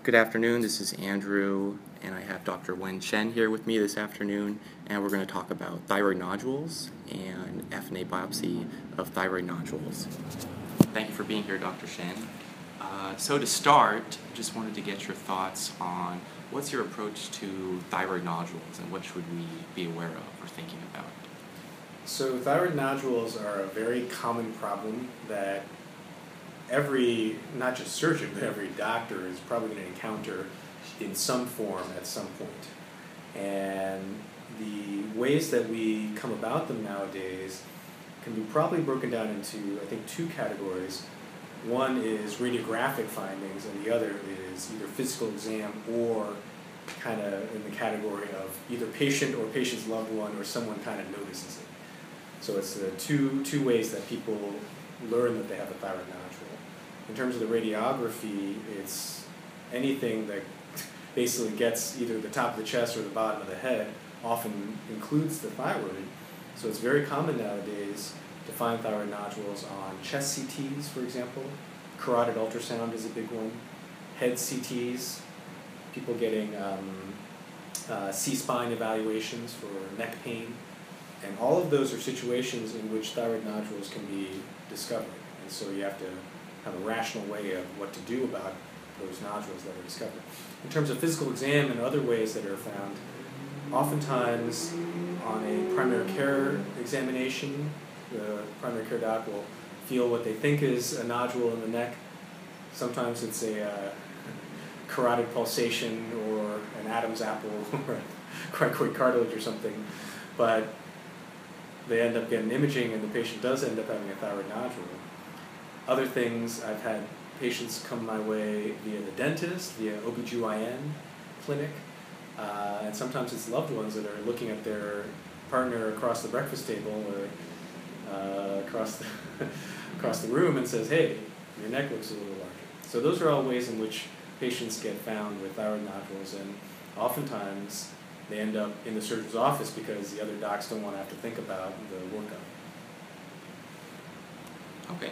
Good afternoon, this is Andrew, and I have Dr. Wen Chen here with me this afternoon, and we're going to talk about thyroid nodules and FNA biopsy of thyroid nodules. Thank you for being here, Dr. Chen. So to start, just wanted to get your thoughts on what's your approach to thyroid nodules and what should we be aware of or thinking about? So thyroid nodules are a very common problem that not just surgeon, but every doctor is probably going to encounter in some form at some point. And the ways that we come about them nowadays can be probably broken down into, I think, two categories. One is radiographic findings, and the other is either physical exam or kind of in the category of either patient or patient's loved one or someone kind of notices it. So it's the two ways that people learn that they have a thyroid nodule. In terms of the radiography, it's anything that basically gets either the top of the chest or the bottom of the head, often includes the thyroid. So it's very common nowadays to find thyroid nodules on chest CTs, for example. Carotid ultrasound is a big one. Head CTs, people getting C-spine evaluations for neck pain. And all of those are situations in which thyroid nodules can be discovered. And so you have to have a rational way of what to do about those nodules that are discovered. In terms of physical exam and other ways that are found, oftentimes on a primary care examination, the primary care doc will feel what they think is a nodule in the neck. Sometimes it's a carotid pulsation or an Adam's apple or cricoid cartilage or something, but they end up getting imaging and the patient does end up having a thyroid nodule. Other things, I've had patients come my way via the dentist, via OBGYN clinic, and sometimes it's loved ones that are looking at their partner across the breakfast table or across the room and says, hey, your neck looks a little larger. So those are all ways in which patients get found with thyroid nodules, and oftentimes they end up in the surgeon's office because the other docs don't want to have to think about the workup. Okay.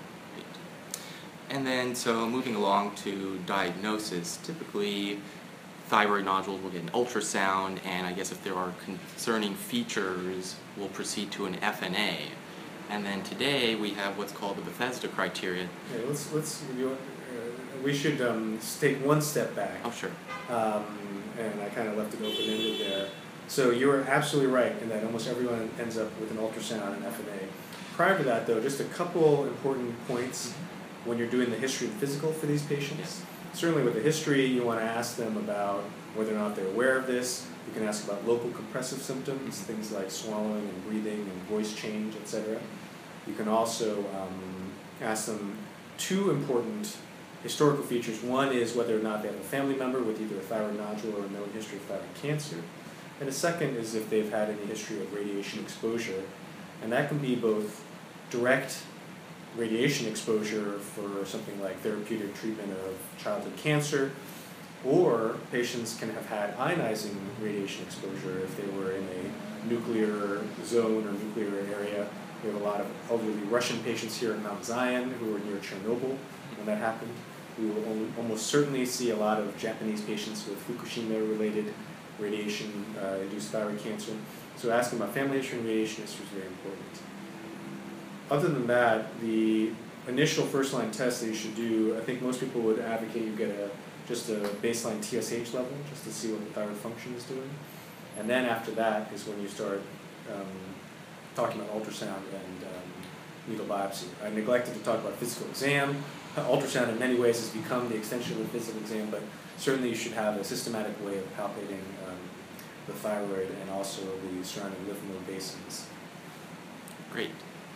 And then, so moving along to diagnosis, typically thyroid nodules will get an ultrasound, and I guess if there are concerning features, we'll proceed to an FNA. And then today we have what's called the Bethesda criteria. Yeah, we should take one step back. Oh, sure. And I kind of left it open-ended there. So you're absolutely right in that almost everyone ends up with an ultrasound and FNA. Prior to that, though, just a couple important points when you're doing the history and physical for these patients. Yes. Certainly with the history, you want to ask them about whether or not they're aware of this. You can ask about local compressive symptoms, things like swallowing and breathing and voice change, etc. You can also ask them two important historical features. One is whether or not they have a family member with either a thyroid nodule or a known history of thyroid cancer. And the second is if they've had any history of radiation exposure. And that can be both direct radiation exposure for something like therapeutic treatment of childhood cancer, or patients can have had ionizing radiation exposure if they were in a nuclear zone or nuclear area. We have a lot of elderly Russian patients here in Mount Zion who were near Chernobyl when that happened. We will almost certainly see a lot of Japanese patients with Fukushima-related radiation-induced thyroid cancer. So asking about family history and radiation history is very important. Other than that, the initial first-line test that you should do, I think most people would advocate you get just a baseline TSH level, just to see what the thyroid function is doing. And then after that is when you start talking about ultrasound and needle biopsy. I neglected to talk about physical exam. Ultrasound in many ways has become the extension of the physical exam, but certainly you should have a systematic way of palpating the thyroid and also the surrounding lymph node basins. Great.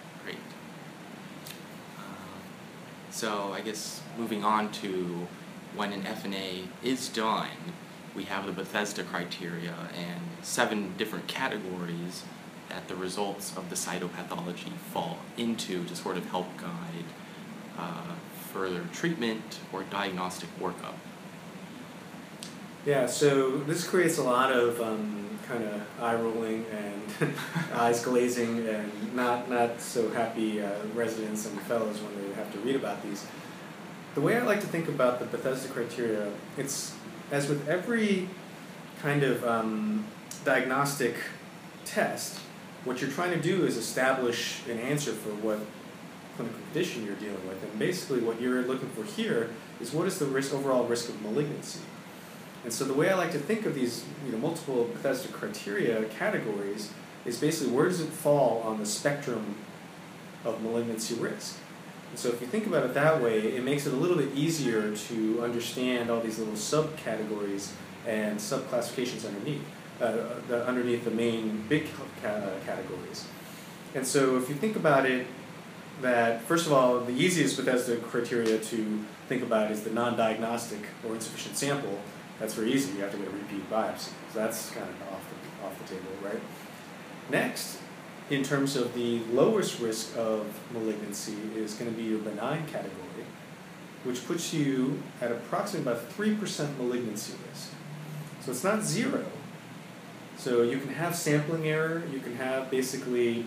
So I guess moving on to when an FNA is done, we have the Bethesda criteria and 7 different categories that the results of the cytopathology fall into to sort of help guide further treatment or diagnostic workup. Yeah, so this creates a lot of kind of eye rolling and eyes glazing and not so happy residents and fellows when they have to read about these. the way I like to think about the Bethesda criteria, it's as with every kind of diagnostic test, what you're trying to do is establish an answer for what clinical condition you're dealing with. And basically what you're looking for here is what is the overall risk of malignancy. And so the way I like to think of these multiple Bethesda criteria categories is basically where does it fall on the spectrum of malignancy risk. And so if you think about it that way, it makes it a little bit easier to understand all these little subcategories and subclassifications underneath the main big categories. And so if you think about it, that first of all, the easiest Bethesda criteria to think about is the non-diagnostic or insufficient sample. That's very easy. You have to get a repeat biopsy. So that's kind of off the table, right? Next, in terms of the lowest risk of malignancy is going to be your benign category, which puts you at approximately about 3% malignancy risk. So it's not zero. So you can have sampling error, you can have basically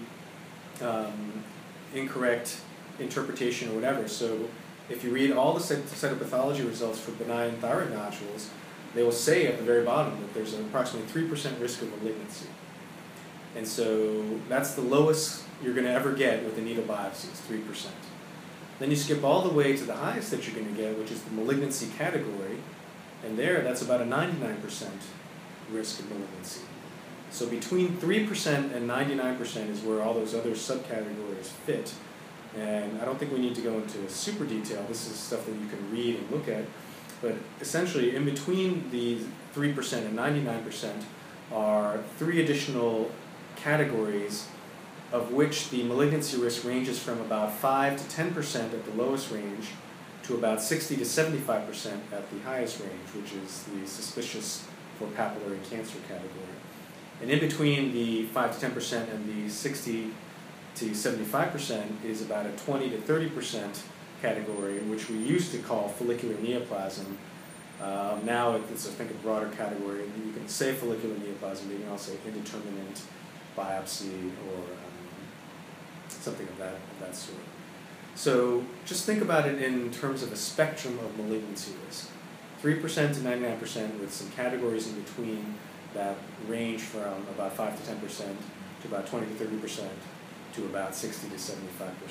incorrect interpretation or whatever. So if you read all the cytopathology results for benign thyroid nodules, they will say at the very bottom that there's an approximately 3% risk of malignancy. And so that's the lowest you're going to ever get with a needle biopsy, is 3%. Then you skip all the way to the highest that you're going to get, which is the malignancy category, and that's about a 99% risk of malignancy. So between 3% and 99% is where all those other subcategories fit. And I don't think we need to go into super detail. This is stuff that you can read and look at. But essentially, in between the 3% and 99% are 3 additional categories, of which the malignancy risk ranges from about 5 to 10% at the lowest range to about 60 to 75% at the highest range, which is the suspicious for papillary cancer category. And in between the 5 to 10% and the 60 to 75% is about a 20 to 30% category, which we used to call follicular neoplasm. Now it's, I think, a broader category. You can say follicular neoplasm, but you can also say indeterminate biopsy or something of that sort. So just think about it in terms of a spectrum of malignancy risk. 3% to 99% with some categories in between that range from about 5 to 10% to about 20 to 30% to about 60 to 75%.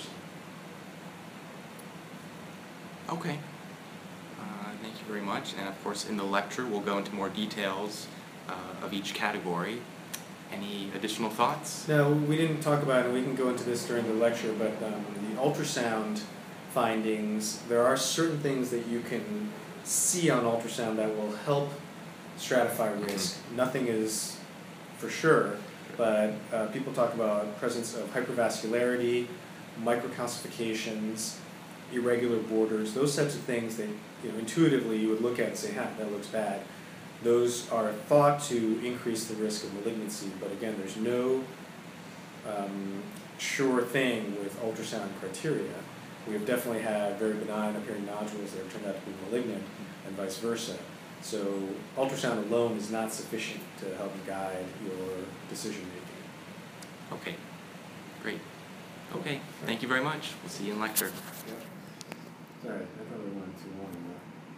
Okay. Thank you very much. And of course, in the lecture, we'll go into more details of each category. Any additional thoughts? No, we didn't talk about it. We can go into this during the lecture, but the ultrasound findings, there are certain things that you can see on ultrasound that will help stratify risk. Nothing is for sure, but people talk about presence of hypervascularity, microcalcifications, irregular borders, those types of things that intuitively you would look at and say, that looks bad. Those are thought to increase the risk of malignancy, but again, there's no sure thing with ultrasound criteria. We have definitely had very benign appearing nodules that have turned out to be malignant, and vice versa. So ultrasound alone is not sufficient to help guide your decision making. Okay, great. Okay, thank you very much. We'll see you in lecture. Yeah. All right.